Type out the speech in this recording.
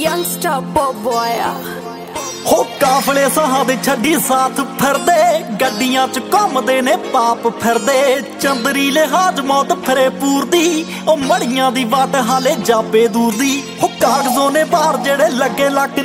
youngster boy ਹੋ ਕਾਫਲੇ ਸਾਹਾਂ ਦੇ ਛੱਡੀ ਸਾਥ ਫਿਰਦੇ ਗੱਡੀਆਂ ਚ ਘੁੰਮਦੇ ਨੇ ਪਾਪ ਫਿਰਦੇ ਚੰਦਰੀ ਲਿਹਾਜ਼ ਮੌਤ ਫਿਰੇ ਪੂਰਦੀ ਉਹ ਮੜੀਆਂ ਦੀ ਵਾਟ ਹਾਲੇ ਜਾਪੇ ਦੂਰ ਦੀ ਹੋ ਕਾਗਜ਼ੋਂ ਨੇ ਬਾਹਰ ਜਿਹੜੇ ਲੱਗੇ ਲੱਕ